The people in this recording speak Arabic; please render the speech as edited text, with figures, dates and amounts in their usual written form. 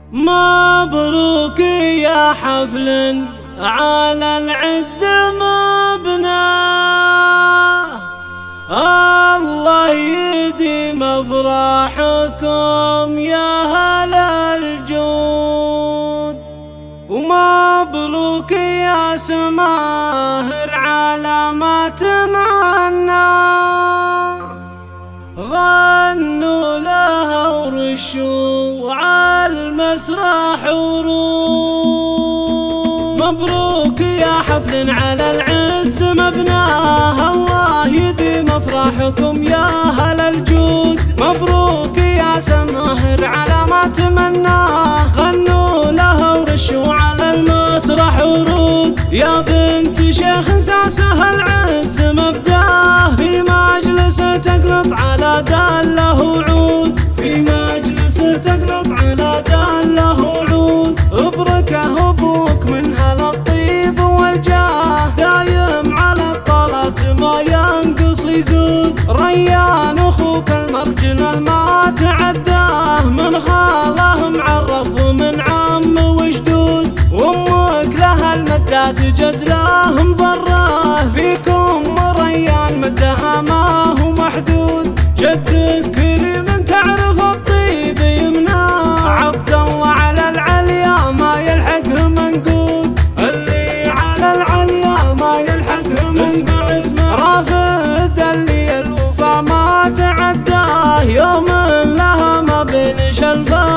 مبروك يا حفل على العز مبناه، الله يديم افراحكم يا هل الجود. ومبروك يا سماهر على ما تمنى، غنوا لها ورشوا على المسرح ورود. مبروك يا حفل على العز مبناه، الله يديم افراحكم يا هل الجود. مبروك يا سماهر على ما تمناه، غنوا لها ورشوا على المسرح ورود. يا بنت شيخ ساسها العز مبداه، في مجلس تقلط على داله وعود، في مجلس تقلط على داله وعود. ابركه ابوك من هالطيب والجاه، دايم على الطلات ما ينقص يزود. ريان اخوك المرجله ما تعداه، من خاله معرف ومن عم وجدود. وامك لها المدات جزله مضراه، فيكم ريان مدها ما هو محدود. جدك كريم تعرف الطيب يمناه، عبد الله على العليا ما يلحقه منقود، اللي على العليا ما يلحقه منقود. رافد اللي الوفا ما تعداه، يوم لها ما بين شلفه